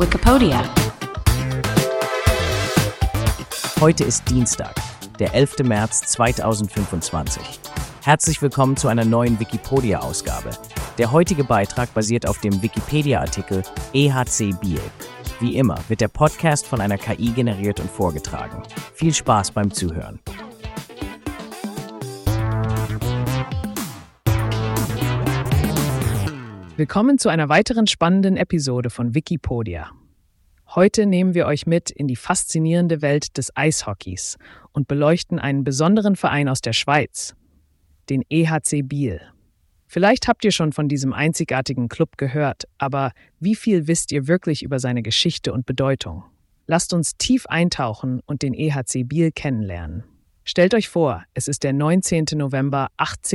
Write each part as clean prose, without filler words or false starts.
Wikipedia. Heute ist Dienstag, der 11. März 2025. Herzlich willkommen zu einer neuen Wikipedia-Ausgabe. Der heutige Beitrag basiert auf dem Wikipedia-Artikel EHC Biel. Wie immer wird der Podcast von einer KI generiert und vorgetragen. Viel Spaß beim Zuhören. Willkommen zu einer weiteren spannenden Episode von Wikipedia. Heute nehmen wir euch mit in die faszinierende Welt des Eishockeys und beleuchten einen besonderen Verein aus der Schweiz, den EHC Biel. Vielleicht habt ihr schon von diesem einzigartigen Club gehört, aber wie viel wisst ihr wirklich über seine Geschichte und Bedeutung? Lasst uns tief eintauchen und den EHC Biel kennenlernen. Stellt euch vor, es ist der 19. November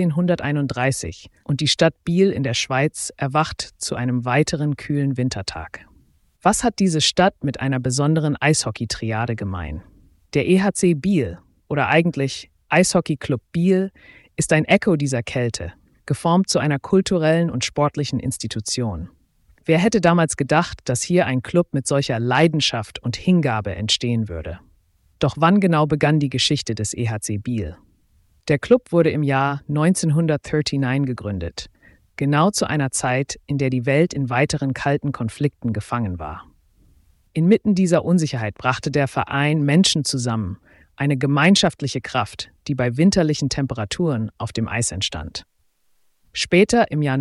1831 und die Stadt Biel in der Schweiz erwacht zu einem weiteren kühlen Wintertag. Was hat diese Stadt mit einer besonderen Eishockey-Triade gemein? Der EHC Biel, oder eigentlich Eishockey-Club Biel, ist ein Echo dieser Kälte, geformt zu einer kulturellen und sportlichen Institution. Wer hätte damals gedacht, dass hier ein Club mit solcher Leidenschaft und Hingabe entstehen würde? Doch wann genau begann die Geschichte des EHC Biel? Der Club wurde im Jahr 1939 gegründet, genau zu einer Zeit, in der die Welt in weiteren kalten Konflikten gefangen war. Inmitten dieser Unsicherheit brachte der Verein Menschen zusammen, eine gemeinschaftliche Kraft, die bei winterlichen Temperaturen auf dem Eis entstand. Später, im Jahr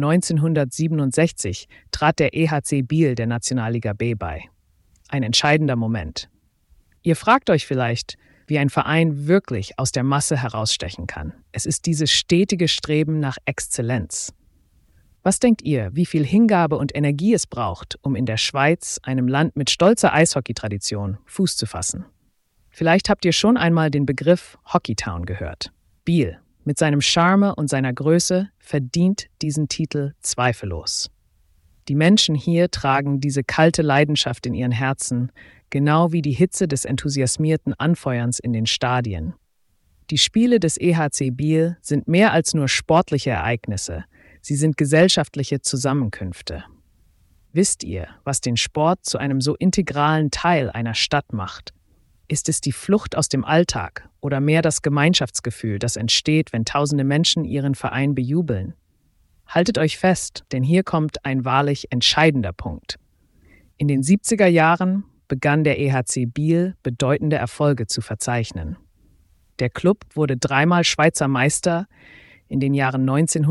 1967, trat der EHC Biel der Nationalliga B bei. Ein entscheidender Moment. Ihr fragt euch vielleicht, wie ein Verein wirklich aus der Masse herausstechen kann. Es ist dieses stetige Streben nach Exzellenz. Was denkt ihr, wie viel Hingabe und Energie es braucht, um in der Schweiz, einem Land mit stolzer Eishockey-Tradition, Fuß zu fassen? Vielleicht habt ihr schon einmal den Begriff Hockeytown gehört. Biel, mit seinem Charme und seiner Größe, verdient diesen Titel zweifellos. Die Menschen hier tragen diese kalte Leidenschaft in ihren Herzen, genau wie die Hitze des enthusiasmierten Anfeuerns in den Stadien. Die Spiele des EHC Biel sind mehr als nur sportliche Ereignisse, sie sind gesellschaftliche Zusammenkünfte. Wisst ihr, was den Sport zu einem so integralen Teil einer Stadt macht? Ist es die Flucht aus dem Alltag oder mehr das Gemeinschaftsgefühl, das entsteht, wenn tausende Menschen ihren Verein bejubeln? Haltet euch fest, denn hier kommt ein wahrlich entscheidender Punkt. In den 70er Jahren begann der EHC Biel bedeutende Erfolge zu verzeichnen. Der Club wurde dreimal Schweizer Meister in den Jahren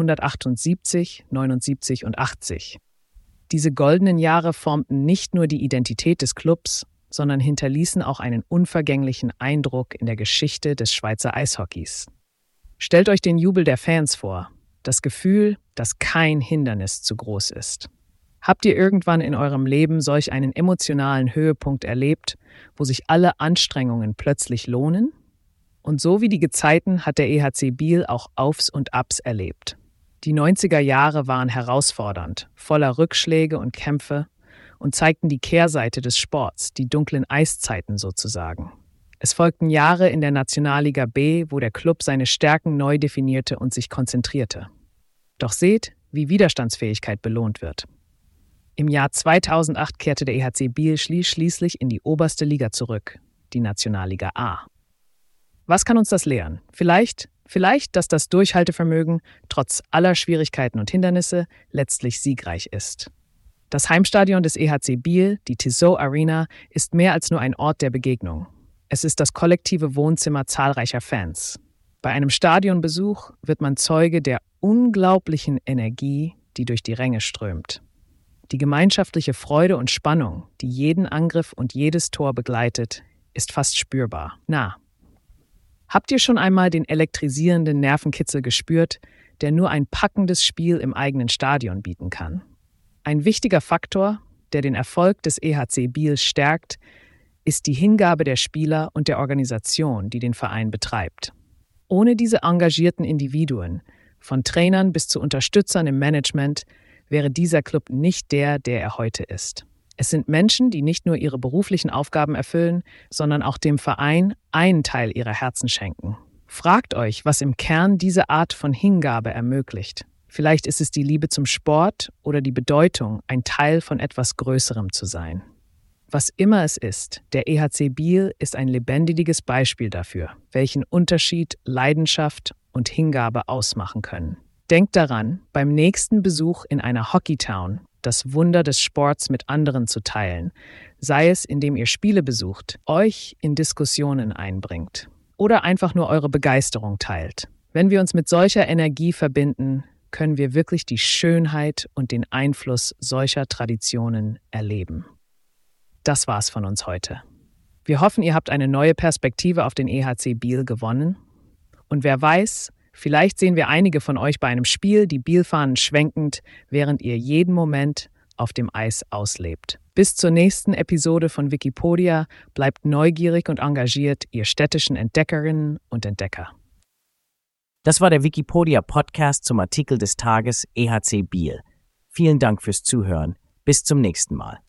1978, 79 und 80. Diese goldenen Jahre formten nicht nur die Identität des Clubs, sondern hinterließen auch einen unvergänglichen Eindruck in der Geschichte des Schweizer Eishockeys. Stellt euch den Jubel der Fans vor, das Gefühl, dass kein Hindernis zu groß ist. Habt ihr irgendwann in eurem Leben solch einen emotionalen Höhepunkt erlebt, wo sich alle Anstrengungen plötzlich lohnen? Und so wie die Gezeiten hat der EHC Biel auch Aufs und Abs erlebt. Die 90er Jahre waren herausfordernd, voller Rückschläge und Kämpfe und zeigten die Kehrseite des Sports, die dunklen Eiszeiten sozusagen. Es folgten Jahre in der Nationalliga B, wo der Club seine Stärken neu definierte und sich konzentrierte. Doch seht, wie Widerstandsfähigkeit belohnt wird. Im Jahr 2008 kehrte der EHC Biel schließlich in die oberste Liga zurück, die Nationalliga A. Was kann uns das lehren? Vielleicht, dass das Durchhaltevermögen trotz aller Schwierigkeiten und Hindernisse letztlich siegreich ist. Das Heimstadion des EHC Biel, die Tissot Arena, ist mehr als nur ein Ort der Begegnung. Es ist das kollektive Wohnzimmer zahlreicher Fans. Bei einem Stadionbesuch wird man Zeuge der unglaublichen Energie, die durch die Ränge strömt. Die gemeinschaftliche Freude und Spannung, die jeden Angriff und jedes Tor begleitet, ist fast spürbar. Habt ihr schon einmal den elektrisierenden Nervenkitzel gespürt, der nur ein packendes Spiel im eigenen Stadion bieten kann? Ein wichtiger Faktor, der den Erfolg des EHC Biel stärkt, ist die Hingabe der Spieler und der Organisation, die den Verein betreibt. Ohne diese engagierten Individuen, von Trainern bis zu Unterstützern im Management, wäre dieser Club nicht der er heute ist. Es sind Menschen, die nicht nur ihre beruflichen Aufgaben erfüllen, sondern auch dem Verein einen Teil ihrer Herzen schenken. Fragt euch, was im Kern diese Art von Hingabe ermöglicht. Vielleicht ist es die Liebe zum Sport oder die Bedeutung, ein Teil von etwas Größerem zu sein. Was immer es ist, der EHC Biel ist ein lebendiges Beispiel dafür, welchen Unterschied Leidenschaft und Hingabe ausmachen können. Denkt daran, beim nächsten Besuch in einer Hockeytown das Wunder des Sports mit anderen zu teilen, sei es, indem ihr Spiele besucht, euch in Diskussionen einbringt oder einfach nur eure Begeisterung teilt. Wenn wir uns mit solcher Energie verbinden, können wir wirklich die Schönheit und den Einfluss solcher Traditionen erleben. Das war's von uns heute. Wir hoffen, ihr habt eine neue Perspektive auf den EHC Biel gewonnen. Und wer weiß, vielleicht sehen wir einige von euch bei einem Spiel, die Bielfahnen schwenkend, während ihr jeden Moment auf dem Eis auslebt. Bis zur nächsten Episode von Wikipodia, bleibt neugierig und engagiert, ihr städtischen Entdeckerinnen und Entdecker. Das war der Wikipedia-Podcast zum Artikel des Tages EHC Biel. Vielen Dank fürs Zuhören. Bis zum nächsten Mal.